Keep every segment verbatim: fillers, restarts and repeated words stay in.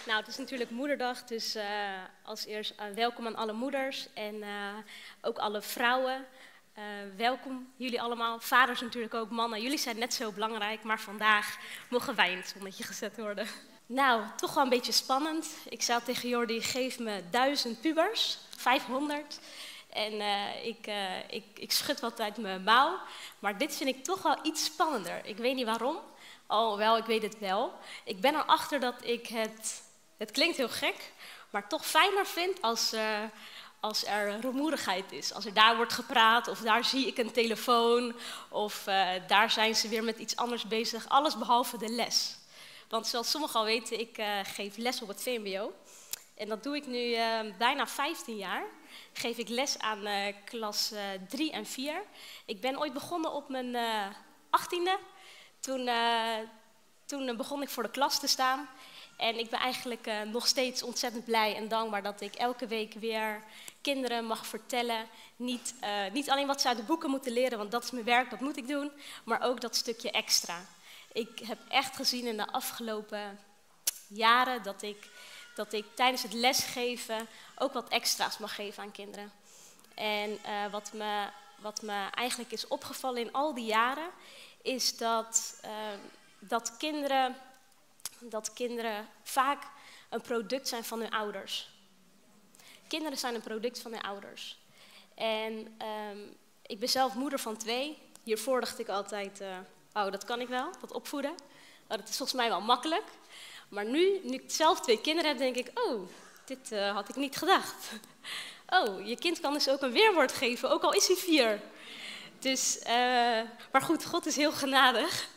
Nou, het is natuurlijk Moederdag, dus uh, als eerst uh, welkom aan alle moeders en uh, ook alle vrouwen. Uh, welkom jullie allemaal, vaders natuurlijk ook, mannen. Jullie zijn net zo belangrijk, maar vandaag mogen wij in het zonnetje gezet worden. Nou, toch wel een beetje spannend. Ik zei tegen Jordi, geef me duizend pubers, vijfhonderd. En uh, ik, uh, ik, ik schud wat uit mijn mouw, maar dit vind ik toch wel iets spannender. Ik weet niet waarom. Oh, wel, ik weet het wel. Ik ben erachter dat ik het, het klinkt heel gek, maar toch fijner vind als, uh, als er rumoerigheid is. Als er daar wordt gepraat, of daar zie ik een telefoon, of uh, daar zijn ze weer met iets anders bezig. Alles behalve de les. Want zoals sommigen al weten, ik uh, geef les op het V M B O. En dat doe ik nu uh, bijna vijftien jaar. Geef ik les aan uh, klas uh, drie en vier. Ik ben ooit begonnen op mijn uh, achttiende. Toen, uh, toen begon ik voor de klas te staan. En ik ben eigenlijk uh, nog steeds ontzettend blij en dankbaar dat ik elke week weer kinderen mag vertellen. Niet, uh, niet alleen wat ze uit de boeken moeten leren, want dat is mijn werk, dat moet ik doen. Maar ook dat stukje extra. Ik heb echt gezien in de afgelopen jaren dat ik, dat ik tijdens het lesgeven ook wat extra's mag geven aan kinderen. En uh, wat, me, wat me eigenlijk is opgevallen in al die jaren, is dat, uh, dat, kinderen, dat kinderen vaak een product zijn van hun ouders. Kinderen zijn een product van hun ouders. En um, ik ben zelf moeder van twee. Hiervoor dacht ik altijd, uh, oh, dat kan ik wel, dat opvoeden. Oh, dat is volgens mij wel makkelijk. Maar nu, nu ik zelf twee kinderen heb, denk ik, oh, dit uh, had ik niet gedacht. Oh, je kind kan dus ook een weerwoord geven, ook al is hij vier. Dus, uh, maar goed, God is heel genadig.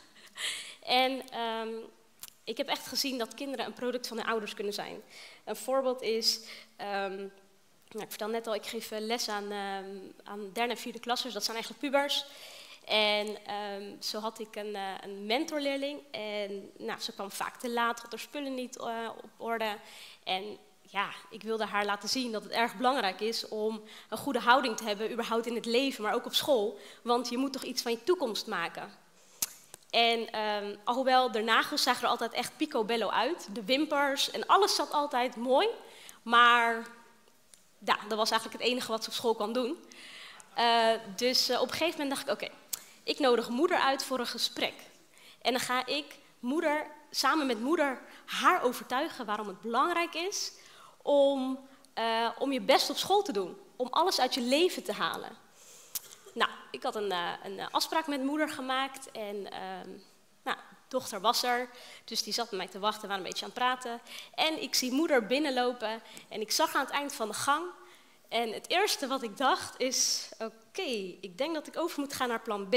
En um, ik heb echt gezien dat kinderen een product van hun ouders kunnen zijn. Een voorbeeld is, um, nou, ik vertel net al, ik geef les aan, um, aan derde en vierde klassers, dat zijn eigenlijk pubers. En um, zo had ik een, uh, een mentorleerling en nou, ze kwam vaak te laat, had haar spullen niet uh, op orde. En ja, ik wilde haar laten zien dat het erg belangrijk is om een goede houding te hebben, überhaupt in het leven, maar ook op school. Want je moet toch iets van je toekomst maken. En um, alhoewel de nagels zagen er altijd echt picobello uit, de wimpers en alles zat altijd mooi. Maar ja, dat was eigenlijk het enige wat ze op school kon doen. Uh, dus uh, op een gegeven moment dacht ik, oké, okay, ik nodig moeder uit voor een gesprek. En dan ga ik moeder, samen met moeder haar overtuigen waarom het belangrijk is om, uh, om je best op school te doen. Om alles uit je leven te halen. Nou, ik had een, uh, een afspraak met moeder gemaakt en uh, nou, dochter was er. Dus die zat bij mij te wachten, we waren een beetje aan het praten. En ik zie moeder binnenlopen en ik zag aan het eind van de gang. En het eerste wat ik dacht is, oké, okay, ik denk dat ik over moet gaan naar plan B.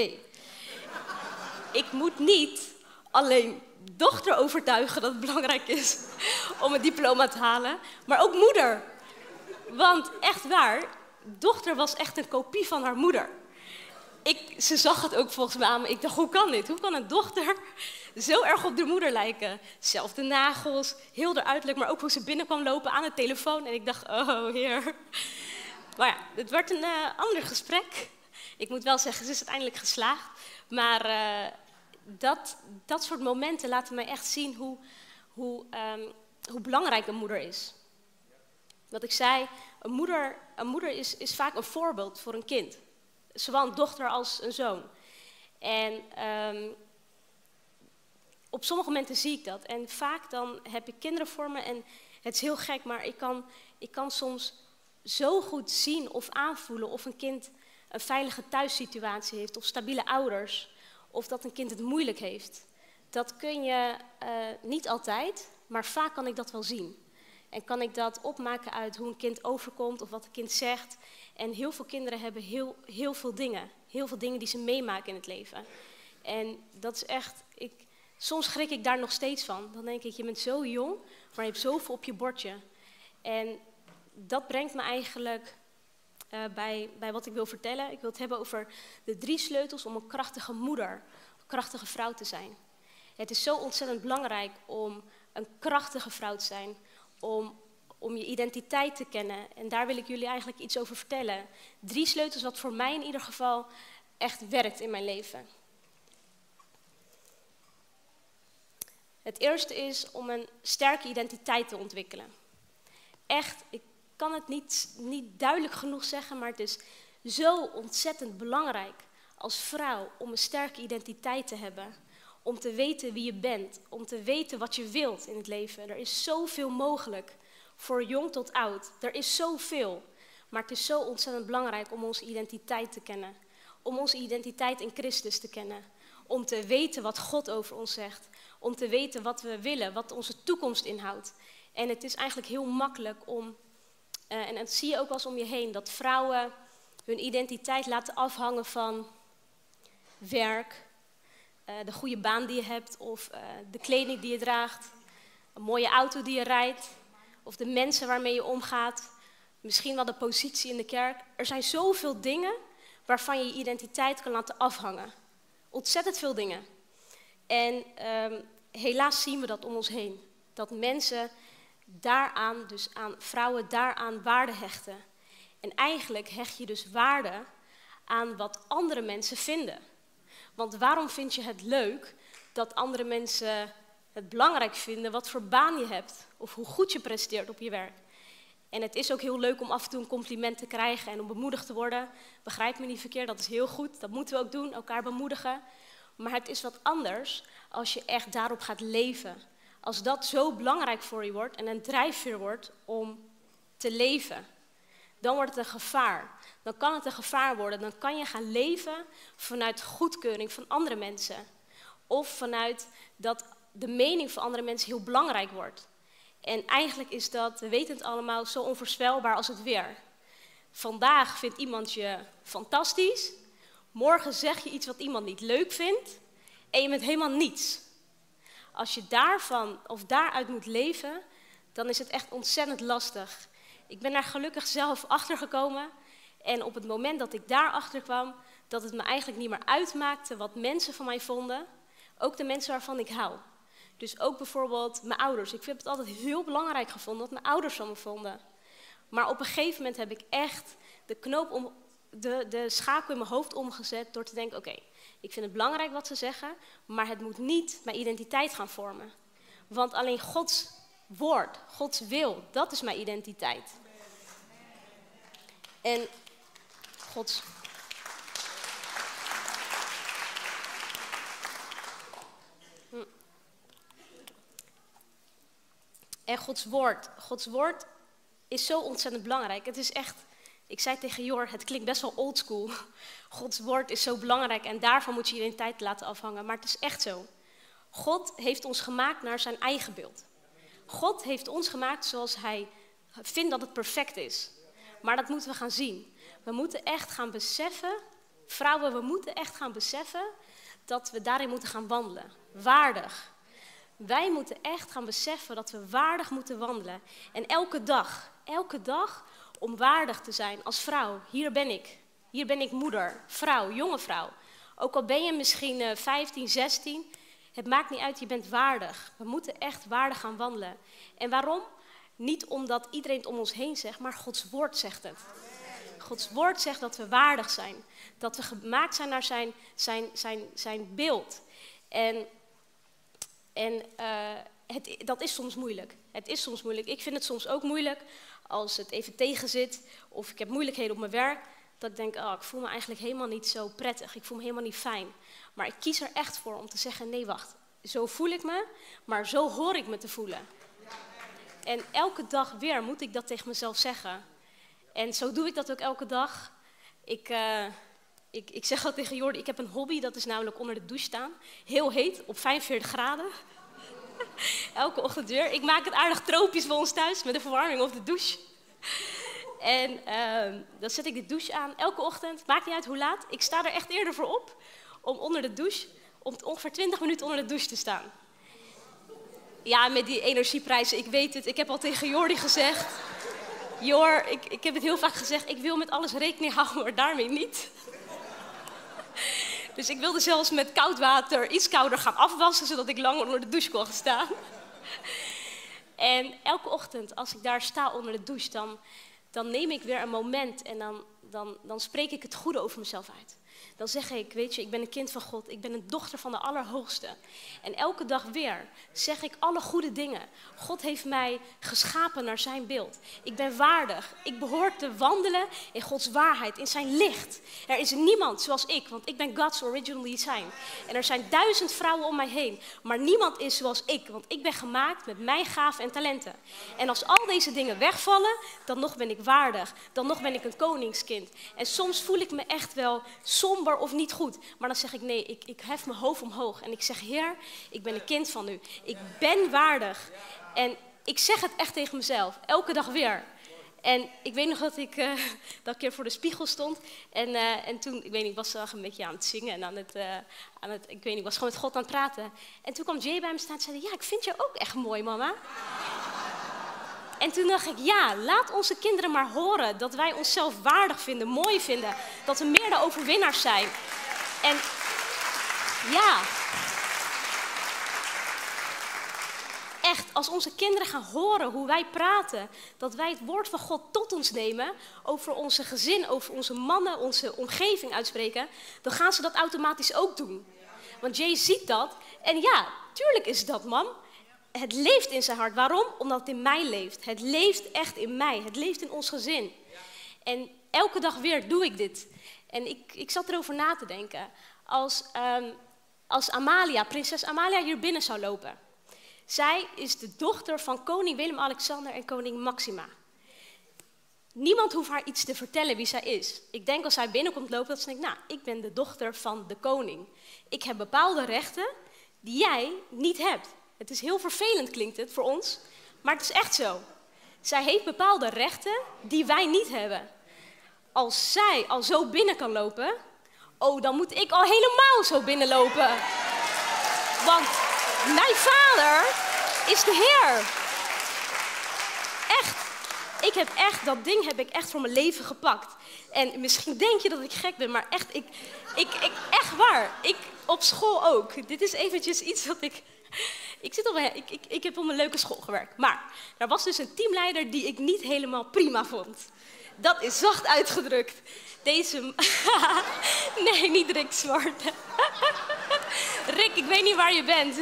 Ik moet niet alleen dochter overtuigen dat het belangrijk is om een diploma te halen, maar ook moeder. Want echt waar, dochter was echt een kopie van haar moeder. Ik, ze zag het ook volgens mij aan me. Ik dacht, hoe kan dit? Hoe kan een dochter zo erg op de moeder lijken? Zelfde nagels, heel de uiterlijk, maar ook hoe ze binnenkwam lopen aan de telefoon. En ik dacht, oh heer. Maar ja, het werd een uh, ander gesprek. Ik moet wel zeggen, ze is uiteindelijk geslaagd. Maar uh, dat, dat soort momenten laten mij echt zien hoe, hoe, um, hoe belangrijk een moeder is. Wat ik zei, een moeder, een moeder is, is vaak een voorbeeld voor een kind. Zowel een dochter als een zoon. En um, op sommige momenten zie ik dat. En vaak dan heb ik kinderen voor me en het is heel gek, maar ik kan, ik kan soms zo goed zien of aanvoelen of een kind een veilige thuissituatie heeft, of stabiele ouders, of dat een kind het moeilijk heeft. Dat kun je uh, niet altijd, maar vaak kan ik dat wel zien. En kan ik dat opmaken uit hoe een kind overkomt of wat een kind zegt. En heel veel kinderen hebben heel, heel veel dingen. Heel veel dingen die ze meemaken in het leven. En dat is echt, ik, soms schrik ik daar nog steeds van. Dan denk ik, je bent zo jong, maar je hebt zoveel op je bordje. En dat brengt me eigenlijk uh, bij, bij wat ik wil vertellen. Ik wil het hebben over de drie sleutels om een krachtige moeder, een krachtige vrouw te zijn. Het is zo ontzettend belangrijk om een krachtige vrouw te zijn. Om, om je identiteit te kennen. En daar wil ik jullie eigenlijk iets over vertellen. Drie sleutels wat voor mij in ieder geval echt werkt in mijn leven. Het eerste is om een sterke identiteit te ontwikkelen. Echt, ik kan het niet, niet duidelijk genoeg zeggen, maar het is zo ontzettend belangrijk als vrouw om een sterke identiteit te hebben. Om te weten wie je bent, om te weten wat je wilt in het leven. Er is zoveel mogelijk, voor jong tot oud. Er is zoveel, maar het is zo ontzettend belangrijk om onze identiteit te kennen. Om onze identiteit in Christus te kennen. Om te weten wat God over ons zegt. Om te weten wat we willen, wat onze toekomst inhoudt. En het is eigenlijk heel makkelijk om, uh, en dat zie je ook wel eens om je heen, dat vrouwen hun identiteit laten afhangen van werk, uh, de goede baan die je hebt, of uh, de kleding die je draagt, een mooie auto die je rijdt, of de mensen waarmee je omgaat, misschien wel de positie in de kerk. Er zijn zoveel dingen waarvan je je identiteit kan laten afhangen. Ontzettend veel dingen. En um, helaas zien we dat om ons heen. Dat mensen daaraan, dus aan vrouwen daaraan waarde hechten. En eigenlijk hecht je dus waarde aan wat andere mensen vinden. Want waarom vind je het leuk dat andere mensen het belangrijk vinden wat voor baan je hebt? Of hoe goed je presteert op je werk? En het is ook heel leuk om af en toe een compliment te krijgen en om bemoedigd te worden. Begrijp me niet verkeerd, dat is heel goed. Dat moeten we ook doen, elkaar bemoedigen. Maar het is wat anders als je echt daarop gaat leven. Als dat zo belangrijk voor je wordt en een drijfveer wordt om te leven. Dan wordt het een gevaar. Dan kan het een gevaar worden. Dan kan je gaan leven vanuit goedkeuring van andere mensen. Of vanuit dat de mening van andere mensen heel belangrijk wordt. En eigenlijk is dat, we weten het allemaal, zo onvoorspelbaar als het weer. Vandaag vindt iemand je fantastisch. Morgen zeg je iets wat iemand niet leuk vindt. En je bent helemaal niets. Als je daarvan of daaruit moet leven, dan is het echt ontzettend lastig. Ik ben daar gelukkig zelf achter gekomen. En op het moment dat ik daarachter kwam, dat het me eigenlijk niet meer uitmaakte wat mensen van mij vonden. Ook de mensen waarvan ik hou. Dus ook bijvoorbeeld mijn ouders. Ik heb het altijd heel belangrijk gevonden wat mijn ouders van me vonden. Maar op een gegeven moment heb ik echt de knoop om, de, de schakel in mijn hoofd omgezet door te denken, oké, okay, ik vind het belangrijk wat ze zeggen, maar het moet niet mijn identiteit gaan vormen. Want alleen Gods woord, Gods wil, dat is mijn identiteit. En Gods... Hm. En Gods woord, Gods woord is zo ontzettend belangrijk. Het is echt, ik zei tegen Jor, het klinkt best wel oldschool. Gods woord is zo belangrijk en daarvan moet je je identiteit laten afhangen. Maar het is echt zo. God heeft ons gemaakt naar zijn eigen beeld. God heeft ons gemaakt zoals hij vindt dat het perfect is. Maar dat moeten we gaan zien. We moeten echt gaan beseffen, vrouwen, we moeten echt gaan beseffen dat we daarin moeten gaan wandelen. Waardig. Wij moeten echt gaan beseffen dat we waardig moeten wandelen. En elke dag, elke dag om waardig te zijn als vrouw. Hier ben ik. Hier ben ik moeder, vrouw, jonge vrouw. Ook al ben je misschien uh, vijftien, zestien, het maakt niet uit, je bent waardig. We moeten echt waardig gaan wandelen. En waarom? Niet omdat iedereen het om ons heen zegt, maar Gods woord zegt het. Gods woord zegt dat we waardig zijn. Dat we gemaakt zijn naar zijn, zijn, zijn, zijn beeld. En, en uh, het, dat is soms moeilijk. Het is soms moeilijk. Ik vind het soms ook moeilijk als het even tegen zit. Of ik heb moeilijkheden op mijn werk. Dat ik denk, oh, ik voel me eigenlijk helemaal niet zo prettig. Ik voel me helemaal niet fijn. Maar ik kies er echt voor om te zeggen, nee wacht. Zo voel ik me, maar zo hoor ik me te voelen. En elke dag weer moet ik dat tegen mezelf zeggen. En zo doe ik dat ook elke dag. Ik, uh, ik, ik zeg al tegen Jordi, ik heb een hobby, dat is namelijk onder de douche staan. Heel heet, op vijfenveertig graden. Elke ochtend weer. Ik maak het aardig tropisch bij ons thuis, met de verwarming of de douche. En uh, dan zet ik de douche aan, elke ochtend, maakt niet uit hoe laat. Ik sta er echt eerder voor op, om onder de douche, om ongeveer twintig minuten onder de douche te staan. Ja, met die energieprijzen, ik weet het. Ik heb al tegen Jordi gezegd. Jor, ik, ik heb het heel vaak gezegd, ik wil met alles rekening houden, maar daarmee niet. Dus ik wilde zelfs met koud water iets kouder gaan afwassen, zodat ik langer onder de douche kon gaan staan. En elke ochtend, als ik daar sta onder de douche, dan, dan neem ik weer een moment en dan, dan, dan spreek ik het goede over mezelf uit. dan zeg ik, weet je, ik ben een kind van God. Ik ben een dochter van de Allerhoogste. En elke dag weer zeg ik alle goede dingen. God heeft mij geschapen naar zijn beeld. Ik ben waardig. Ik behoor te wandelen in Gods waarheid, in zijn licht. Er is niemand zoals ik, want ik ben God's original design. En er zijn duizend vrouwen om mij heen. Maar niemand is zoals ik, want ik ben gemaakt met mijn gaven en talenten. En als al deze dingen wegvallen, dan nog ben ik waardig. Dan nog ben ik een koningskind. En soms voel ik me echt wel somber of niet goed. Maar dan zeg ik nee, ik, ik hef mijn hoofd omhoog. En ik zeg, Heer, ik ben een kind van u. Ik ben waardig. En ik zeg het echt tegen mezelf, elke dag weer. En ik weet nog dat ik uh, dat een keer voor de spiegel stond. En, uh, en toen, ik weet niet, ik was uh, een beetje aan het zingen. En aan het, uh, aan het, ik weet niet, ik was gewoon met God aan het praten. En toen kwam Jay bij me staan en zei, ja, ik vind jou ook echt mooi, mama. En toen dacht ik, ja, laat onze kinderen maar horen dat wij onszelf waardig vinden, mooi vinden. Dat we meer de overwinnaars zijn. En ja, echt, als onze kinderen gaan horen hoe wij praten, dat wij het woord van God tot ons nemen, over onze gezin, over onze mannen, onze omgeving uitspreken, dan gaan ze dat automatisch ook doen. Want Jay ziet dat en ja, tuurlijk is dat, mam. Het leeft in zijn hart. Waarom? Omdat het in mij leeft. Het leeft echt in mij. Het leeft in ons gezin. En elke dag weer doe ik dit. En ik, ik zat erover na te denken. Als, um, als Amalia, prinses Amalia hier binnen zou lopen. Zij is de dochter van koning Willem-Alexander en koning Maxima. Niemand hoeft haar iets te vertellen wie zij is. Ik denk als zij binnenkomt lopen, dat ze denkt, nou, ik ben de dochter van de koning. Ik heb bepaalde rechten die jij niet hebt. Het is heel vervelend, klinkt het voor ons, maar het is echt zo. Zij heeft bepaalde rechten die wij niet hebben. Als zij al zo binnen kan lopen, oh, dan moet ik al helemaal zo binnenlopen. Want mijn vader is de Heer. Echt. Ik heb echt, dat ding heb ik echt voor mijn leven gepakt. En misschien denk je dat ik gek ben, maar echt, ik, ik, ik, echt waar. Ik op school ook. Dit is eventjes iets wat ik... Ik, zit op een, ik, ik, ik heb op een leuke school gewerkt, maar er was dus een teamleider die ik niet helemaal prima vond. Dat is zacht uitgedrukt. Deze... nee, niet Rick Zwart. Rick, ik weet niet waar je bent.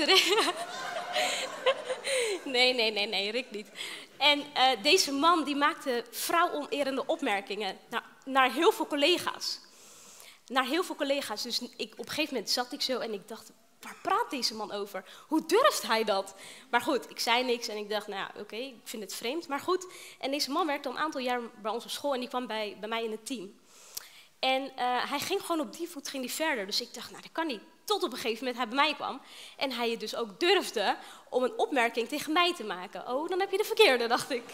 nee, nee, nee, nee, Rick niet. En uh, deze man die maakte vrouwonerende opmerkingen naar, naar heel veel collega's. Naar heel veel collega's. Dus ik, op een gegeven moment zat ik zo en ik dacht... Waar praat deze man over? Hoe durft hij dat? Maar goed, ik zei niks en ik dacht, nou ja, oké, okay, ik vind het vreemd, maar goed. En deze man werkte al een aantal jaar bij ons op school en die kwam bij, bij mij in het team. En uh, hij ging gewoon op die voet ging die verder. Dus ik dacht, nou dat kan niet. Tot op een gegeven moment hij bij mij kwam. En hij dus ook durfde om een opmerking tegen mij te maken. Oh, dan heb je de verkeerde, dacht ik.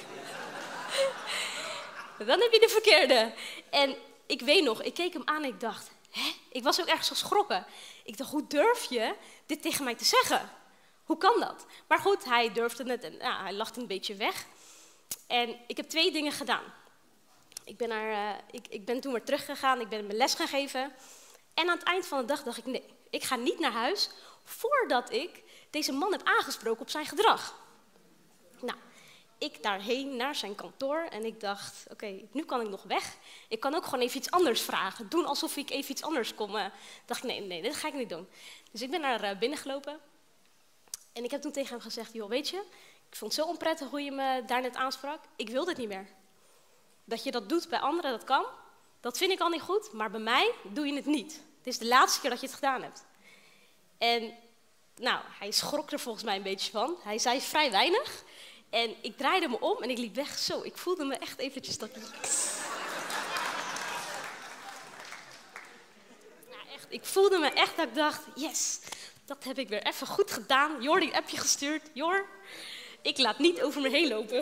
Dan heb je de verkeerde. En ik weet nog, ik keek hem aan en ik dacht... Hè? Ik was ook ergens geschrokken. Ik dacht, hoe durf je dit tegen mij te zeggen? Hoe kan dat? Maar goed, hij durfde het en nou, hij lachte een beetje weg. En ik heb twee dingen gedaan. Ik ben, naar, uh, ik, ik ben toen weer teruggegaan, ik ben mijn les gaan geven. En aan het eind van de dag dacht ik, nee, ik ga niet naar huis voordat ik deze man heb aangesproken op zijn gedrag. Nou, ik daarheen naar zijn kantoor en ik dacht, oké, okay, nu kan ik nog weg. Ik kan ook gewoon even iets anders vragen. Doen alsof ik even iets anders kom. Uh, dacht ik, nee, nee, dit ga ik niet doen. Dus ik ben naar uh, binnen gelopen. En ik heb toen tegen hem gezegd, joh, weet je, ik vond het zo onprettig hoe je me daar net aansprak. Ik wil dit niet meer. Dat je dat doet bij anderen, dat kan. Dat vind ik al niet goed, maar bij mij doe je het niet. Het is de laatste keer dat je het gedaan hebt. En nou, hij schrok er volgens mij een beetje van. Hij zei vrij weinig. En ik draaide me om en ik liep weg. Zo, ik voelde me echt eventjes dat... Nou, echt, ik voelde me echt dat ik dacht, yes, dat heb ik weer even goed gedaan. Jor, die appje gestuurd. Jor, ik laat niet over me heen lopen.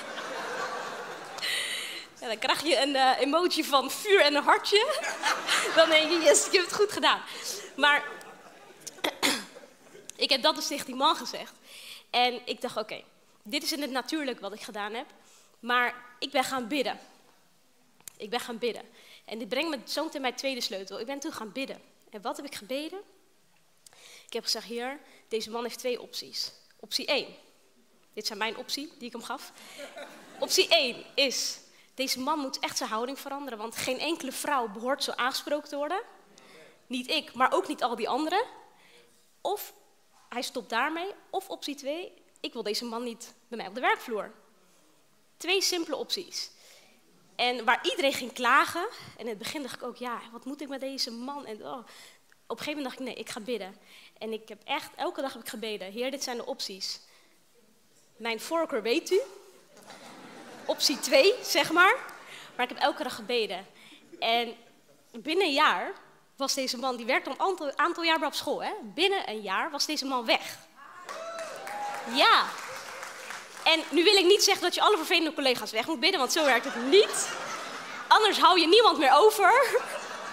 Ja, dan krijg je een uh, emoji van vuur en een hartje. Dan denk je, yes, ik heb het goed gedaan. Maar ik heb dat dus tegen die man gezegd. En ik dacht, oké, okay, dit is in het natuurlijk wat ik gedaan heb. Maar ik ben gaan bidden. Ik ben gaan bidden. En dit brengt me zo meteen mijn tweede sleutel. Ik ben toen gaan bidden. En wat heb ik gebeden? Ik heb gezegd, Heer, deze man heeft twee opties. Optie één. Dit zijn mijn optie, die ik hem gaf. Optie één is... Deze man moet echt zijn houding veranderen, want geen enkele vrouw behoort zo aangesproken te worden. niet ik, maar ook niet al die anderen. Of hij stopt daarmee. Of optie twee, ik wil deze man niet bij mij op de werkvloer. Twee simpele opties. En waar iedereen ging klagen, en in het begin dacht ik ook, ja, wat moet ik met deze man? En oh, op een gegeven moment dacht ik, nee, ik ga bidden. En ik heb echt, elke dag heb ik gebeden. Heer, dit zijn de opties. Mijn voorkeur weet u. Optie twee, zeg maar. Maar ik heb elke dag gebeden. En binnen een jaar was deze man, die werkte al een aantal, aantal jaar bij op school. Hè? Binnen een jaar was deze man weg. Ja. En nu wil ik niet zeggen dat je alle vervelende collega's weg moet bidden, want zo werkt het niet. Anders hou je niemand meer over.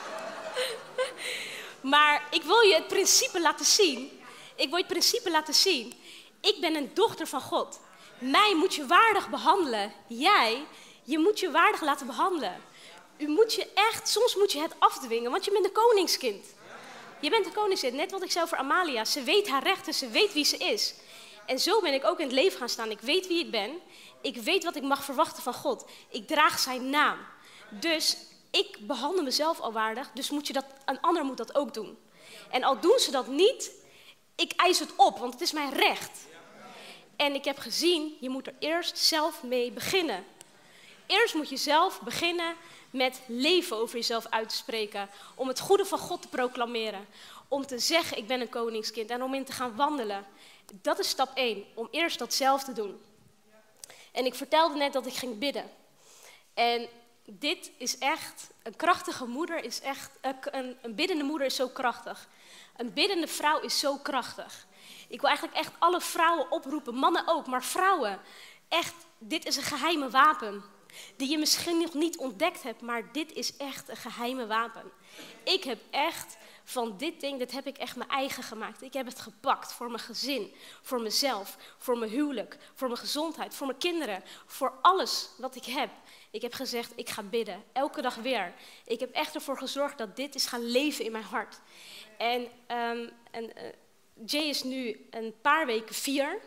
Maar ik wil je het principe laten zien. Ik wil je het principe laten zien. Ik ben een dochter van God. Mij moet je waardig behandelen. Jij, je moet je waardig laten behandelen. U moet je echt, soms moet je het afdwingen, want je bent een koningskind. Je bent een koningskind, net wat ik zei over Amalia. Ze weet haar rechten, ze weet wie ze is. En zo ben ik ook in het leven gaan staan. Ik weet wie ik ben. Ik weet wat ik mag verwachten van God. Ik draag zijn naam. Dus ik behandel mezelf al waardig, dus moet je dat, een ander moet dat ook doen. En al doen ze dat niet, ik eis het op, want het is mijn recht. En ik heb gezien, je moet er eerst zelf mee beginnen. Eerst moet je zelf beginnen met leven over jezelf uit te spreken. Om het goede van God te proclameren. Om te zeggen, ik ben een koningskind. En om in te gaan wandelen. Dat is stap één. Om eerst dat zelf te doen. En ik vertelde net dat ik ging bidden. En dit is echt, een krachtige moeder is echt, een, een biddende moeder is zo krachtig. Een biddende vrouw is zo krachtig. Ik wil eigenlijk echt alle vrouwen oproepen, mannen ook, maar vrouwen. Echt, dit is een geheime wapen. Die je misschien nog niet ontdekt hebt, maar dit is echt een geheime wapen. Ik heb echt van dit ding, dit heb ik echt mijn eigen gemaakt. Ik heb het gepakt voor mijn gezin, voor mezelf, voor mijn huwelijk, voor mijn gezondheid, voor mijn kinderen. Voor alles wat ik heb. Ik heb gezegd, ik ga bidden, elke dag weer. Ik heb echt ervoor gezorgd dat dit is gaan leven in mijn hart. En, um, en uh, Jay is nu een paar weken vier.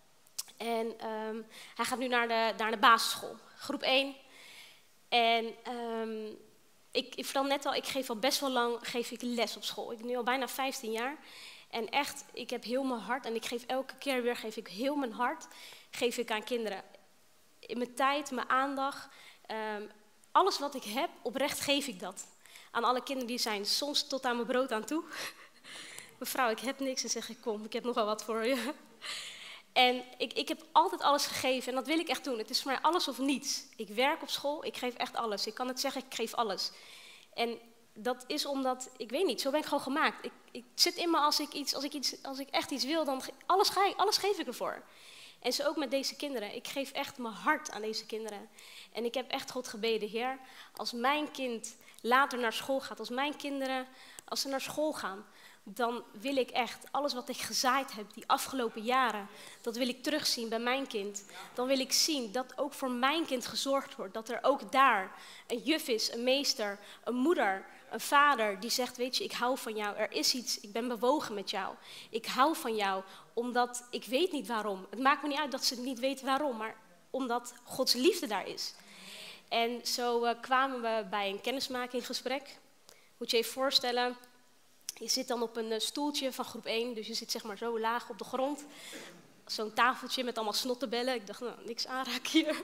En um, hij gaat nu naar de, naar de basisschool, groep één. En um, ik, ik vertel net al, ik geef al best wel lang geef ik les op school. Ik ben nu al bijna vijftien jaar. En echt, ik heb heel mijn hart en ik geef elke keer weer, geef ik heel mijn hart, geef ik aan kinderen. In mijn tijd, mijn aandacht, um, alles wat ik heb, oprecht geef ik dat. Aan alle kinderen die zijn, soms tot aan mijn brood aan toe. Mevrouw, ik heb niks en zeg ik, kom, ik heb nog wel wat voor je. En ik, ik heb altijd alles gegeven en dat wil ik echt doen. Het is voor mij alles of niets. Ik werk op school, ik geef echt alles. Ik kan het zeggen, ik geef alles. En dat is omdat, ik weet niet, zo ben ik gewoon gemaakt. Ik, ik zit in me als ik, iets, als, ik iets, als ik echt iets wil, dan alles, ga ik, alles geef ik ervoor. En zo ook met deze kinderen. Ik geef echt mijn hart aan deze kinderen. En ik heb echt God gebeden, Heer, als mijn kind later naar school gaat, als mijn kinderen, als ze naar school gaan, dan wil ik echt alles wat ik gezaaid heb die afgelopen jaren, dat wil ik terugzien bij mijn kind. Dan wil ik zien dat ook voor mijn kind gezorgd wordt. Dat er ook daar een juf is, een meester, een moeder, een vader die zegt, weet je, ik hou van jou. Er is iets, ik ben bewogen met jou. Ik hou van jou, omdat ik weet niet waarom. Het maakt me niet uit dat ze niet weten waarom, maar omdat Gods liefde daar is. En zo uh, kwamen we bij een kennismakinggesprek. Moet je je even voorstellen, je zit dan op een uh, stoeltje van groep één, dus je zit zeg maar zo laag op de grond. Zo'n tafeltje met allemaal snottenbellen. Ik dacht, nou, niks aanraken hier.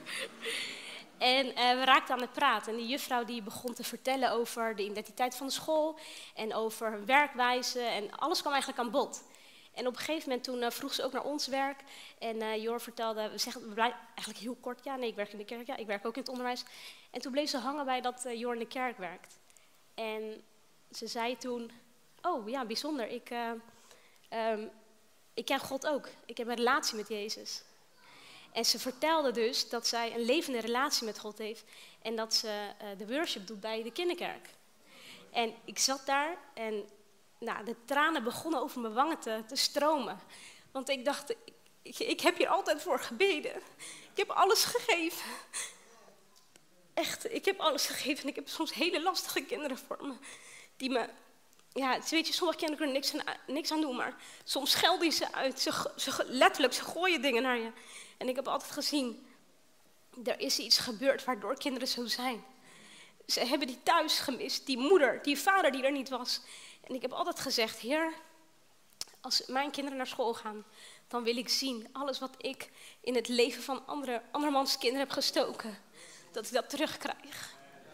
En uh, we raakten aan het praten. En die juffrouw die begon te vertellen over de identiteit van de school en over hun werkwijze. En alles kwam eigenlijk aan bod. En op een gegeven moment toen uh, vroeg ze ook naar ons werk. En uh, Jor vertelde, we zeggen we blijven eigenlijk heel kort, ja nee, ik werk in de kerk, ja, ik werk ook in het onderwijs. En toen bleef ze hangen bij dat uh, Jor in de kerk werkt. En ze zei toen, oh ja, bijzonder, ik, uh, um, ik ken God ook. Ik heb een relatie met Jezus. En ze vertelde dus dat zij een levende relatie met God heeft. En dat ze uh, de worship doet bij de kinderkerk. En ik zat daar en nou, de tranen begonnen over mijn wangen te, te stromen. Want ik dacht, ik, ik heb hier altijd voor gebeden. Ik heb alles gegeven. Echt, ik heb alles gegeven. En ik heb soms hele lastige kinderen voor me. Die me, ja, weet je, sommige kinderen kunnen niks aan, niks aan doen. Maar soms schelden ze uit. Ze, ze, letterlijk, ze gooien dingen naar je. En ik heb altijd gezien, er is iets gebeurd waardoor kinderen zo zijn. Ze hebben die thuis gemist, die moeder, die vader die er niet was. En ik heb altijd gezegd, Heer, als mijn kinderen naar school gaan, dan wil ik zien, alles wat ik in het leven van andere, andermans kinderen heb gestoken, dat ik dat terugkrijg.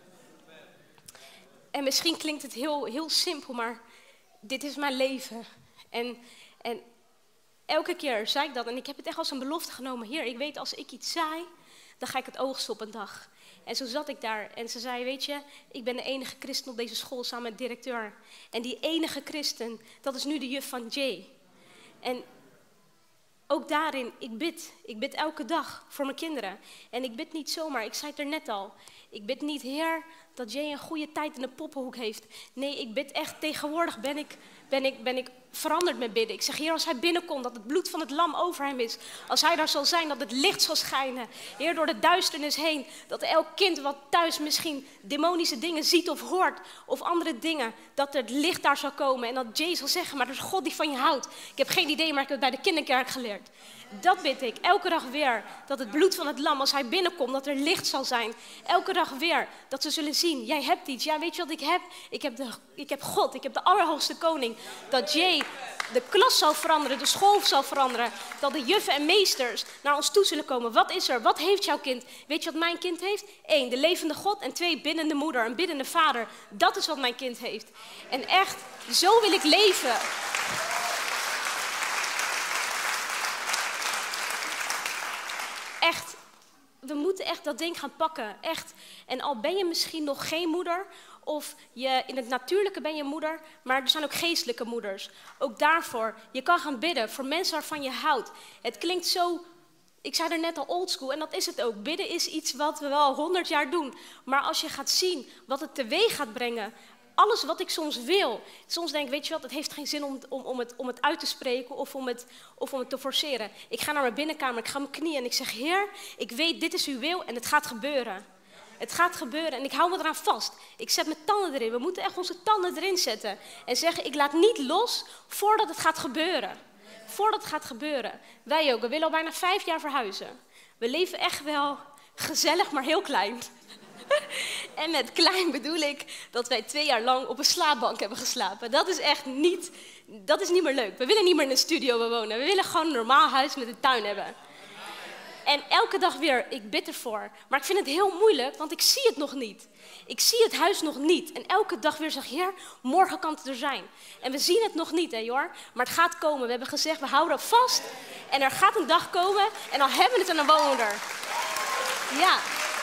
En misschien klinkt het heel, heel simpel, maar dit is mijn leven. En, en elke keer zei ik dat en ik heb het echt als een belofte genomen. Heer, ik weet als ik iets zaai, dan ga ik het oogsten op een dag. En zo zat ik daar en ze zei, weet je, ik ben de enige christen op deze school samen met de directeur. En die enige christen, dat is nu de juf van Jay. En ook daarin, ik bid. Ik bid elke dag voor mijn kinderen. En ik bid niet zomaar, ik zei het er net al. Ik bid niet, Heer, dat Jay een goede tijd in de poppenhoek heeft. Nee, ik bid echt, tegenwoordig ben ik, ben ik, ben ik veranderd met bidden. Ik zeg, Heer, als hij binnenkomt, dat het bloed van het lam over hem is. Als hij daar zal zijn, dat het licht zal schijnen. Heer, door de duisternis heen, dat elk kind wat thuis misschien demonische dingen ziet of hoort, of andere dingen, dat er het licht daar zal komen. En dat Jay zal zeggen, maar dat is God die van je houdt. Ik heb geen idee, maar ik heb het bij de kinderkerk geleerd. Dat bid ik, elke dag weer, dat het bloed van het lam, als hij binnenkomt, dat er licht zal zijn. Elke dag weer, dat ze zullen zien, jij hebt iets. Ja, weet je wat ik heb? Ik heb, de, ik heb God, ik heb de Allerhoogste Koning. Dat Jay de klas zal veranderen, de school zal veranderen. Dat de juffen en meesters naar ons toe zullen komen. Wat is er? Wat heeft jouw kind? Weet je wat mijn kind heeft? Eén, de levende God. En twee, biddende moeder, een biddende vader. Dat is wat mijn kind heeft. En echt, zo wil ik leven. Echt, we moeten echt dat ding gaan pakken, echt. En al ben je misschien nog geen moeder, of je, in het natuurlijke ben je moeder, maar er zijn ook geestelijke moeders. Ook daarvoor, je kan gaan bidden voor mensen waarvan je houdt. Het klinkt zo, ik zei er net al, oldschool, en dat is het ook. Bidden is iets wat we wel honderd jaar doen. Maar als je gaat zien wat het teweeg gaat brengen, alles wat ik soms wil. Soms denk ik, weet je wat, het heeft geen zin om, om, om, het, om het uit te spreken of om het, of om het te forceren. Ik ga naar mijn binnenkamer, ik ga op mijn knieën en ik zeg, Heer, ik weet, dit is uw wil en het gaat gebeuren. Het gaat gebeuren en ik hou me eraan vast. Ik zet mijn tanden erin. We moeten echt onze tanden erin zetten. En zeggen, ik laat niet los voordat het gaat gebeuren. Voordat het gaat gebeuren. Wij ook, we willen al bijna vijf jaar verhuizen. We leven echt wel gezellig, maar heel klein. En met klein bedoel ik dat wij twee jaar lang op een slaapbank hebben geslapen. Dat is echt niet, dat is niet meer leuk. We willen niet meer in een studio wonen. We willen gewoon een normaal huis met een tuin hebben. En elke dag weer, ik bid ervoor. Maar ik vind het heel moeilijk, want ik zie het nog niet. Ik zie het huis nog niet. En elke dag weer zeg, Heer, morgen kan het er zijn. En we zien het nog niet, hè, Jor. Maar het gaat komen. We hebben gezegd, we houden vast. En er gaat een dag komen en dan hebben we het aan een woner. Ja.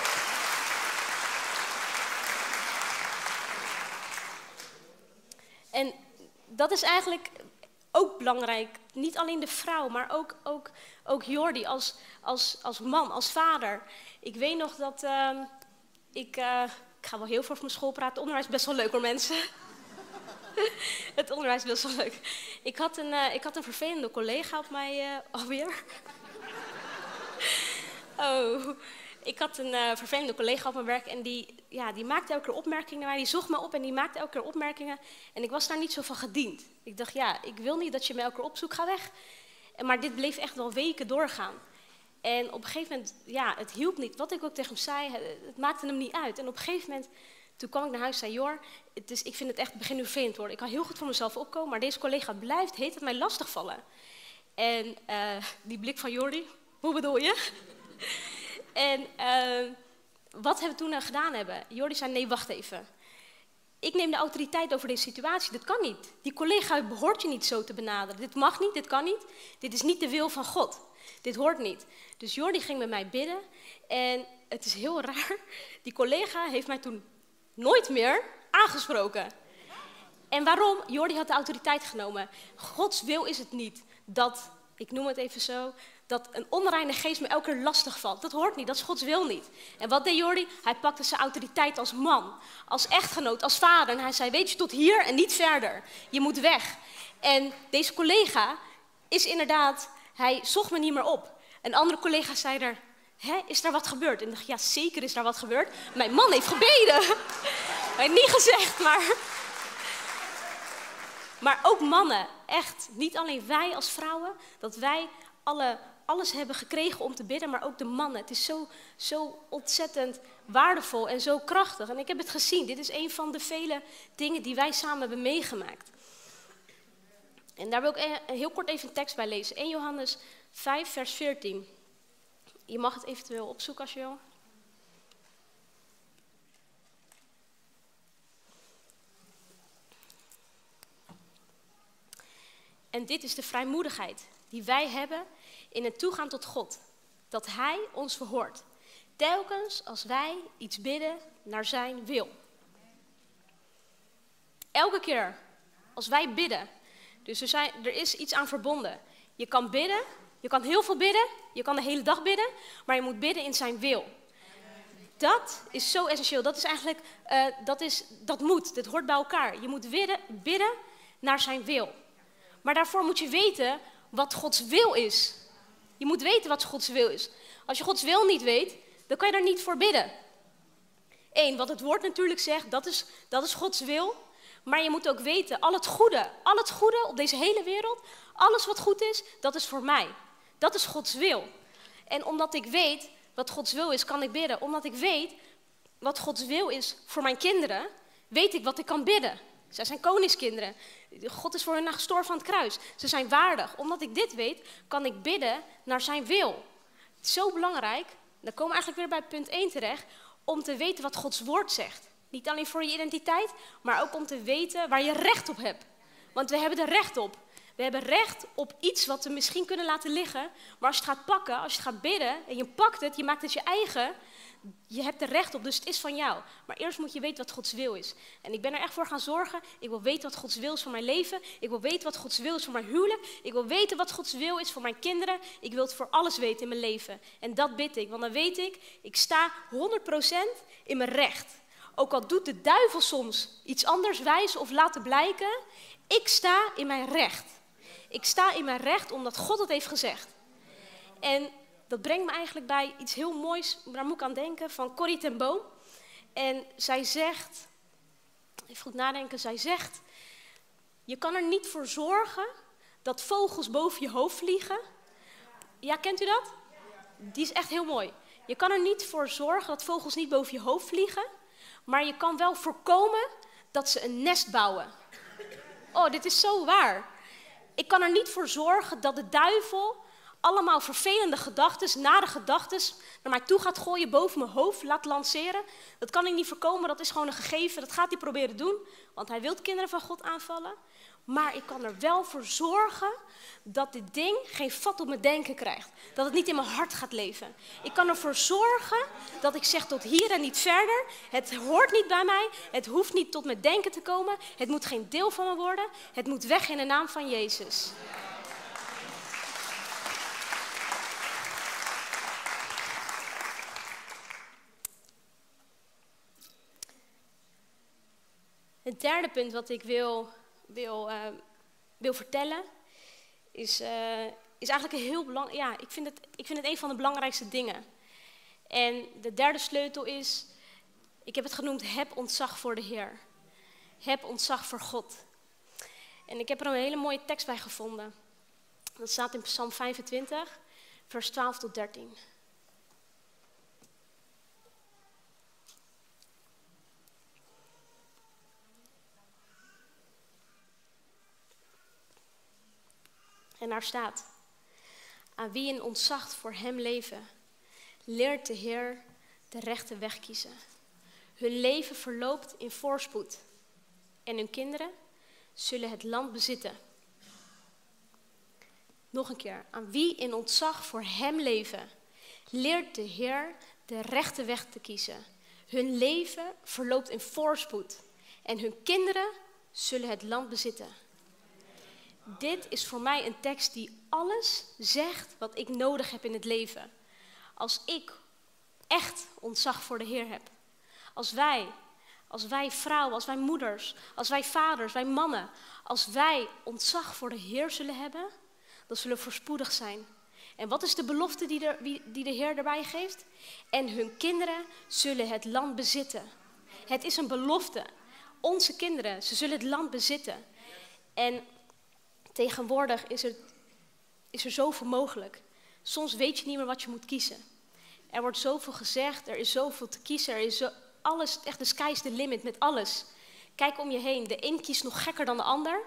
En dat is eigenlijk ook belangrijk. Niet alleen de vrouw, maar ook, ook, ook Jordi als, als, als man, als vader. Ik weet nog dat uh, ik... Uh, ik ga wel heel veel over mijn school praten. Het onderwijs is best wel leuk hoor, mensen. Het onderwijs is best wel leuk. Ik had een, uh, ik had een vervelende collega op mij uh, alweer. Oh... Ik had een uh, vervelende collega op mijn werk en die, ja, die maakte elke keer opmerkingen naar mij. Die zocht me op en die maakte elke keer opmerkingen. En ik was daar niet zo van gediend. Ik dacht, ja, ik wil niet dat je me elke keer opzoekt, ga weg. En, maar dit bleef echt wel weken doorgaan. En op een gegeven moment, ja, het hielp niet. Wat ik ook tegen hem zei, het, het maakte hem niet uit. En op een gegeven moment, toen kwam ik naar huis en zei, Jor, het is, ik vind het echt, het begint nu vervelend worden. Ik kan heel goed voor mezelf opkomen, maar deze collega blijft, heet het mij lastigvallen. En uh, die blik van Jordi, hoe bedoel je? En uh, wat we toen uh, gedaan hebben, Jordi zei, nee, wacht even. Ik neem de autoriteit over deze situatie, dit kan niet. Die collega behoort je niet zo te benaderen. Dit mag niet, dit kan niet. Dit is niet de wil van God. Dit hoort niet. Dus Jordi ging met mij bidden en het is heel raar. Die collega heeft mij toen nooit meer aangesproken. En waarom? Jordi had de autoriteit genomen. Gods wil is het niet dat, ik noem het even zo, dat een onreine geest me elke keer lastig valt. Dat hoort niet, dat is Gods wil niet. En wat deed Jordi? Hij pakte zijn autoriteit als man, als echtgenoot, als vader. En hij zei, weet je, tot hier en niet verder. Je moet weg. En deze collega is inderdaad, hij zocht me niet meer op. Een andere collega zei er, hè, is daar wat gebeurd? En ik dacht, ja, zeker is daar wat gebeurd. Mijn man heeft gebeden. Hij heeft niet gezegd, maar... Maar ook mannen, echt, niet alleen wij als vrouwen, dat wij alle, alles hebben gekregen om te bidden, maar ook de mannen. Het is zo, zo ontzettend waardevol en zo krachtig. En ik heb het gezien, dit is een van de vele dingen die wij samen hebben meegemaakt. En daar wil ik een, heel kort even een tekst bij lezen. eerste Johannes vijf, vers veertien. Je mag het eventueel opzoeken als je wil. En dit is de vrijmoedigheid die wij hebben in het toegaan tot God. Dat Hij ons verhoort. Telkens als wij iets bidden naar zijn wil. Elke keer als wij bidden. Dus er, zijn, er is iets aan verbonden. Je kan bidden, je kan heel veel bidden, je kan de hele dag bidden, maar je moet bidden in zijn wil. Dat is zo essentieel. Dat is eigenlijk, uh, dat, is, dat moet, dit hoort bij elkaar. Je moet bidden, bidden naar zijn wil. Maar daarvoor moet je weten wat Gods wil is. Je moet weten wat Gods wil is. Als je Gods wil niet weet, dan kan je daar niet voor bidden. Eén, wat het woord natuurlijk zegt, dat is, dat is Gods wil. Maar je moet ook weten, al het goede, al het goede op deze hele wereld, alles wat goed is, dat is voor mij. Dat is Gods wil. En omdat ik weet wat Gods wil is, kan ik bidden. Omdat ik weet wat Gods wil is voor mijn kinderen, weet ik wat ik kan bidden. Zij zijn koningskinderen. God is voor hen gestorven aan het kruis. Ze zijn waardig. Omdat ik dit weet, kan ik bidden naar zijn wil. Het is zo belangrijk, dan komen we eigenlijk weer bij punt één terecht, om te weten wat Gods woord zegt. Niet alleen voor je identiteit, maar ook om te weten waar je recht op hebt. Want we hebben er recht op. We hebben recht op iets wat we misschien kunnen laten liggen. Maar als je het gaat pakken, als je het gaat bidden en je pakt het, je maakt het je eigen. Je hebt er recht op, dus het is van jou. Maar eerst moet je weten wat Gods wil is. En ik ben er echt voor gaan zorgen. Ik wil weten wat Gods wil is voor mijn leven. Ik wil weten wat Gods wil is voor mijn huwelijk. Ik wil weten wat Gods wil is voor mijn kinderen. Ik wil het voor alles weten in mijn leven. En dat bid ik, want dan weet ik, ik sta honderd procent in mijn recht. Ook al doet de duivel soms iets anders wijzen of laten blijken, ik sta in mijn recht. Ik sta in mijn recht omdat God het heeft gezegd. En dat brengt me eigenlijk bij iets heel moois, daar moet ik aan denken, van Corrie ten Boom. En zij zegt, even goed nadenken, zij zegt, je kan er niet voor zorgen dat vogels boven je hoofd vliegen. Ja, kent u dat? Die is echt heel mooi. Je kan er niet voor zorgen dat vogels niet boven je hoofd vliegen, maar je kan wel voorkomen dat ze een nest bouwen. Oh, dit is zo waar. Ik kan er niet voor zorgen dat de duivel allemaal vervelende gedachten, nare gedachten naar mij toe gaat gooien, boven mijn hoofd laat lanceren. Dat kan ik niet voorkomen, dat is gewoon een gegeven. Dat gaat hij proberen doen, want hij wil kinderen van God aanvallen. Maar ik kan er wel voor zorgen dat dit ding geen vat op mijn denken krijgt. Dat het niet in mijn hart gaat leven. Ik kan ervoor zorgen dat ik zeg tot hier en niet verder. Het hoort niet bij mij. Het hoeft niet tot mijn denken te komen. Het moet geen deel van me worden. Het moet weg in de naam van Jezus. Het derde punt wat ik wil, wil, uh, wil vertellen is, uh, is eigenlijk een heel belangrijk. Ja, ik vind, het, ik vind het een van de belangrijkste dingen. En de derde sleutel is, ik heb het genoemd, heb ontzag voor de Heer. Heb ontzag voor God. En ik heb er een hele mooie tekst bij gevonden. Dat staat in Psalm vijfentwintig, vers twaalf tot dertien. En daar staat, aan wie in ontzag voor hem leven, leert de Heer de rechte weg kiezen. Hun leven verloopt in voorspoed en hun kinderen zullen het land bezitten. Nog een keer, aan wie in ontzag voor hem leven, leert de Heer de rechte weg te kiezen. Hun leven verloopt in voorspoed en hun kinderen zullen het land bezitten. Dit is voor mij een tekst die alles zegt wat ik nodig heb in het leven. Als ik echt ontzag voor de Heer heb. Als wij, als wij vrouwen, als wij moeders, als wij vaders, wij mannen. Als wij ontzag voor de Heer zullen hebben, dan zullen we voorspoedig zijn. En wat is de belofte die de, die de Heer erbij geeft? En hun kinderen zullen het land bezitten. Het is een belofte. Onze kinderen, ze zullen het land bezitten. En tegenwoordig is er, is er zoveel mogelijk. Soms weet je niet meer wat je moet kiezen. Er wordt zoveel gezegd, er is zoveel te kiezen. Er is zo, alles, echt de sky is the limit met alles. Kijk om je heen, de een kiest nog gekker dan de ander.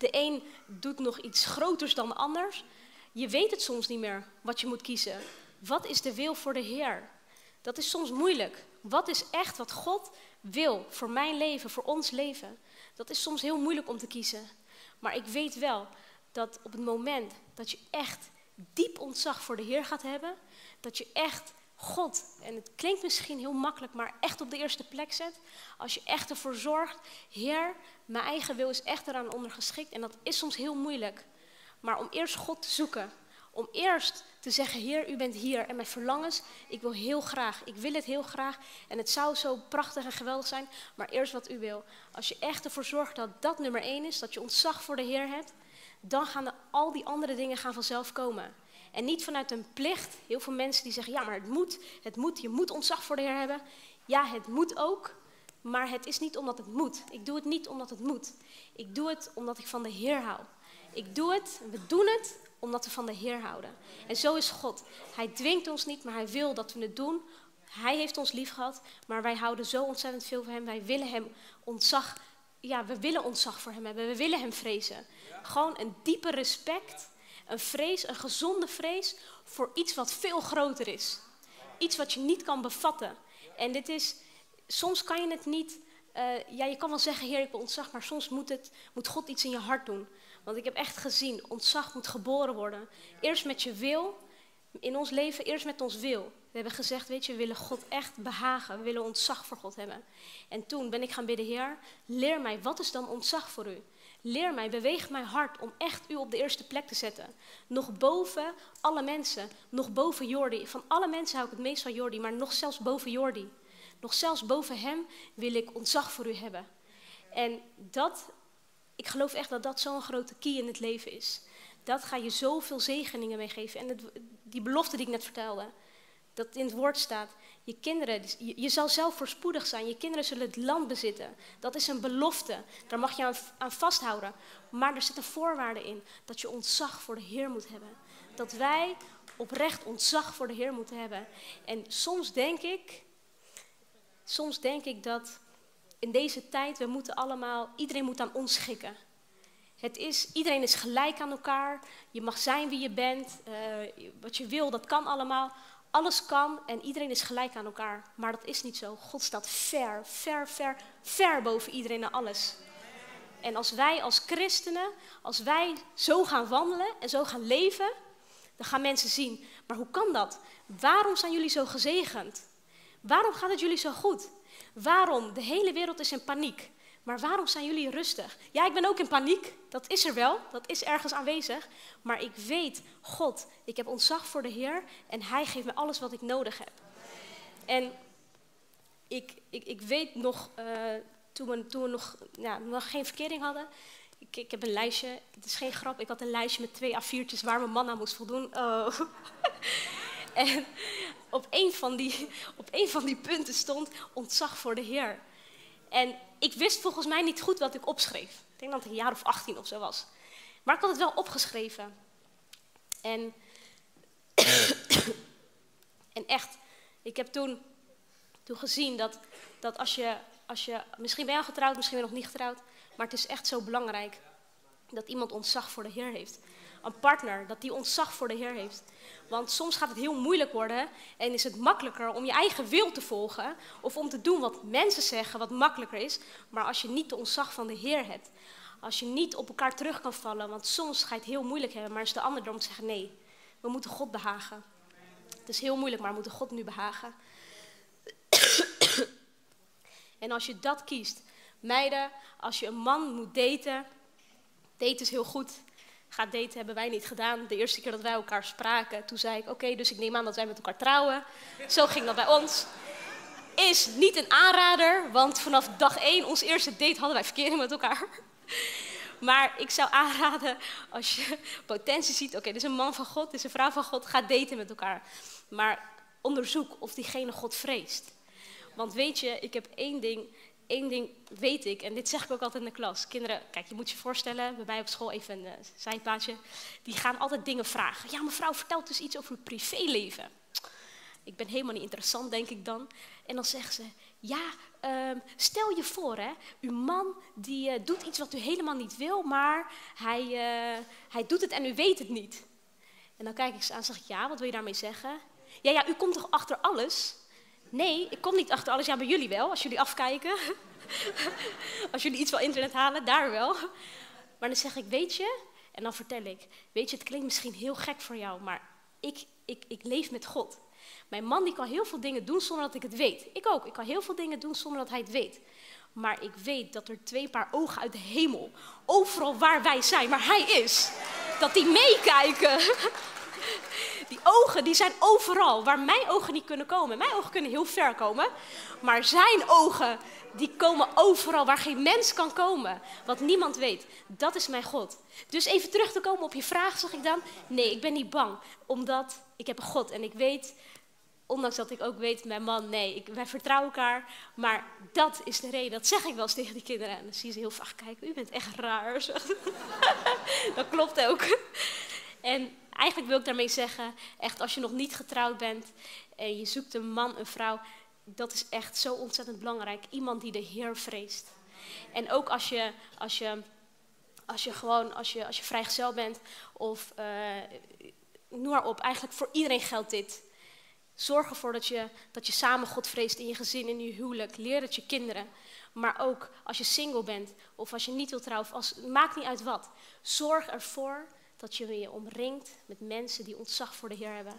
De een doet nog iets groters dan de ander. Je weet het soms niet meer wat je moet kiezen. Wat is de wil voor de Heer? Dat is soms moeilijk. Wat is echt wat God wil voor mijn leven, voor ons leven? Dat is soms heel moeilijk om te kiezen. Maar ik weet wel dat op het moment dat je echt diep ontzag voor de Heer gaat hebben, dat je echt God, en het klinkt misschien heel makkelijk, maar echt op de eerste plek zet. Als je echt ervoor zorgt, Heer, mijn eigen wil is echt eraan ondergeschikt. En dat is soms heel moeilijk. Maar om eerst God te zoeken, om eerst te zeggen, Heer, u bent hier. En mijn verlangens, ik wil heel graag, ik wil het heel graag. En het zou zo prachtig en geweldig zijn, maar eerst wat u wil. Als je echt ervoor zorgt dat dat nummer één is, dat je ontzag voor de Heer hebt, dan gaan de, al die andere dingen gaan vanzelf komen. En niet vanuit een plicht. Heel veel mensen die zeggen, ja, maar het moet, het moet, je moet ontzag voor de Heer hebben. Ja, het moet ook, maar het is niet omdat het moet. Ik doe het niet omdat het moet. Ik doe het omdat ik van de Heer hou. Ik doe het, we doen het, omdat we van de Heer houden. En zo is God. Hij dwingt ons niet, maar hij wil dat we het doen. Hij heeft ons lief gehad, maar wij houden zo ontzettend veel van hem. Wij willen hem ontzag, ja, we willen ontzag voor hem hebben. We willen hem vrezen. Gewoon een diepe respect. Een vrees, een gezonde vrees voor iets wat veel groter is. Iets wat je niet kan bevatten. En dit is, soms kan je het niet, uh, ja, je kan wel zeggen, Heer, ik wil ontzag, maar soms moet, het, moet God iets in je hart doen. Want ik heb echt gezien, ontzag moet geboren worden. Eerst met je wil, in ons leven, eerst met ons wil. We hebben gezegd, weet je, we willen God echt behagen. We willen ontzag voor God hebben. En toen ben ik gaan bidden, Heer, leer mij, wat is dan ontzag voor u? Leer mij, beweeg mijn hart om echt u op de eerste plek te zetten. Nog boven alle mensen, nog boven Jordi. Van alle mensen hou ik het meest van Jordi, maar nog zelfs boven Jordi. Nog zelfs boven hem wil ik ontzag voor u hebben. En dat, ik geloof echt dat dat zo'n grote key in het leven is. Dat ga je zoveel zegeningen meegeven. En het, die belofte die ik net vertelde, dat in het woord staat, je kinderen, je, je zal zelf voorspoedig zijn, je kinderen zullen het land bezitten. Dat is een belofte, daar mag je aan, aan vasthouden. Maar er zit een voorwaarde in, dat je ontzag voor de Heer moet hebben. Dat wij oprecht ontzag voor de Heer moeten hebben. En soms denk ik, soms denk ik dat in deze tijd, we moeten allemaal, iedereen moet aan ons schikken. Het is, iedereen is gelijk aan elkaar, je mag zijn wie je bent, uh, wat je wil, dat kan allemaal. Alles kan en iedereen is gelijk aan elkaar. Maar dat is niet zo. God staat ver, ver, ver, ver boven iedereen en alles. En als wij als christenen, als wij zo gaan wandelen en zo gaan leven, dan gaan mensen zien, maar hoe kan dat? Waarom zijn jullie zo gezegend? Waarom gaat het jullie zo goed? Waarom? De hele wereld is in paniek. Maar waarom zijn jullie rustig? Ja, ik ben ook in paniek. Dat is er wel. Dat is ergens aanwezig. Maar ik weet, God, ik heb ontzag voor de Heer en Hij geeft me alles wat ik nodig heb. En ik, ik, ik weet nog, uh, toen, we, toen we nog, ja, nog geen verkering hadden, ik, ik heb een lijstje, het is geen grap, ik had een lijstje met twee A viertjes waar mijn man aan moest voldoen. Oh. En op een, van die, op een van die punten stond ontzag voor de Heer. En ik wist volgens mij niet goed wat ik opschreef. Ik denk dat ik een jaar of achttien of zo was. Maar ik had het wel opgeschreven. En, en echt, ik heb toen, toen gezien dat, dat als, je, als je... Misschien ben je al getrouwd, misschien ben je nog niet getrouwd. Maar het is echt zo belangrijk dat iemand ontzag voor de Heer heeft. Een partner, dat die ontzag voor de Heer heeft. Want soms gaat het heel moeilijk worden en is het makkelijker om je eigen wil te volgen of om te doen wat mensen zeggen, wat makkelijker is. Maar als je niet de ontzag van de Heer hebt, als je niet op elkaar terug kan vallen, want soms ga je het heel moeilijk hebben, maar is de ander dan om te zeggen, nee, we moeten God behagen. Het is heel moeilijk, maar we moeten God nu behagen. En als je dat kiest, meiden, als je een man moet daten, daten is heel goed. Gaat daten hebben wij niet gedaan. De eerste keer dat wij elkaar spraken, toen zei ik, oké, okay, dus ik neem aan dat wij met elkaar trouwen. Zo ging dat bij ons. Is niet een aanrader, want vanaf dag één, onze eerste date, hadden wij verkering met elkaar. Maar ik zou aanraden, als je potentie ziet, oké, okay, dit is een man van God, dit is een vrouw van God, ga daten met elkaar. Maar onderzoek of diegene God vreest. Want weet je, ik heb één ding... Eén ding weet ik, en dit zeg ik ook altijd in de klas. Kinderen, kijk, je moet je voorstellen, bij mij op school even een uh, zijpaadje. Die gaan altijd dingen vragen. Ja, mevrouw, vertel dus iets over uw privéleven. Ik ben helemaal niet interessant, denk ik dan. En dan zegt ze, ja, uh, stel je voor, hè, uw man die uh, doet iets wat u helemaal niet wil, maar hij, uh, hij doet het en u weet het niet. En dan kijk ik ze aan en zeg ik, ja, wat wil je daarmee zeggen? Ja, ja, u komt toch achter alles? Nee, ik kom niet achter alles. Ja, bij jullie wel, als jullie afkijken. Als jullie iets van internet halen, daar wel. Maar dan zeg ik, weet je, en dan vertel ik, weet je, het klinkt misschien heel gek voor jou, maar ik, ik, ik leef met God. Mijn man die kan heel veel dingen doen zonder dat ik het weet. Ik ook, ik kan heel veel dingen doen zonder dat hij het weet. Maar ik weet dat er twee paar ogen uit de hemel, overal waar wij zijn, waar hij is, dat die meekijken. Die ogen, die zijn overal, waar mijn ogen niet kunnen komen. Mijn ogen kunnen heel ver komen, maar zijn ogen, die komen overal waar geen mens kan komen. Wat niemand weet, dat is mijn God. Dus even terug te komen op je vraag, zeg ik dan. Nee, ik ben niet bang, omdat ik heb een God en ik weet, ondanks dat ik ook weet, mijn man, nee, ik, wij vertrouwen elkaar. Maar dat is de reden, dat zeg ik wel eens tegen die kinderen. En dan zie je ze heel vaak kijken, u bent echt raar. Dat klopt ook. En eigenlijk wil ik daarmee zeggen, echt als je nog niet getrouwd bent en je zoekt een man, een vrouw, dat is echt zo ontzettend belangrijk. Iemand die de Heer vreest. En ook als je, als je, als je gewoon, als je, als je vrijgezel bent of uh, noem maar op, eigenlijk voor iedereen geldt dit. Zorg ervoor dat je, dat je samen God vreest in je gezin, in je huwelijk. Leer het je kinderen. Maar ook als je single bent of als je niet wilt trouwen, of als, maakt niet uit wat. Zorg ervoor dat je je omringt met mensen die ontzag voor de Heer hebben.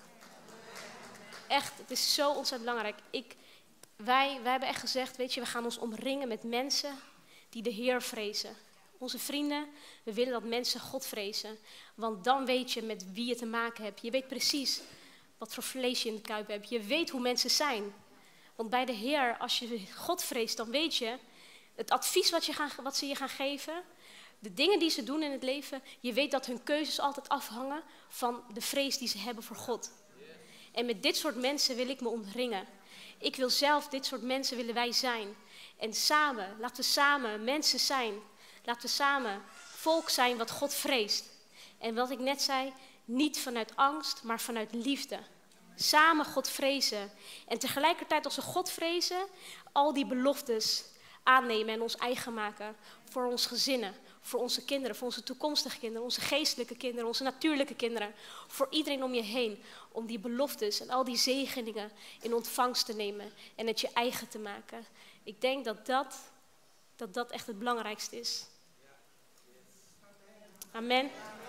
Echt, het is zo ontzettend belangrijk. Ik, wij, wij hebben echt gezegd, weet je, we gaan ons omringen met mensen die de Heer vrezen. Onze vrienden, we willen dat mensen God vrezen. Want dan weet je met wie je te maken hebt. Je weet precies wat voor vlees je in de kuip hebt. Je weet hoe mensen zijn. Want bij de Heer, als je God vreest, dan weet je het advies wat, je gaan, wat ze je gaan geven. De dingen die ze doen in het leven, je weet dat hun keuzes altijd afhangen van de vrees die ze hebben voor God. En met dit soort mensen wil ik me omringen. Ik wil zelf, dit soort mensen willen wij zijn. En samen, laten we samen mensen zijn. Laten we samen volk zijn wat God vreest. En wat ik net zei, niet vanuit angst, maar vanuit liefde. Samen God vrezen. En tegelijkertijd als we God vrezen, al die beloftes aannemen en ons eigen maken. Voor ons gezinnen, voor onze kinderen, voor onze toekomstige kinderen, onze geestelijke kinderen, onze natuurlijke kinderen. Voor iedereen om je heen. Om die beloftes en al die zegeningen in ontvangst te nemen en het je eigen te maken. Ik denk dat dat, dat, dat echt het belangrijkste is. Amen.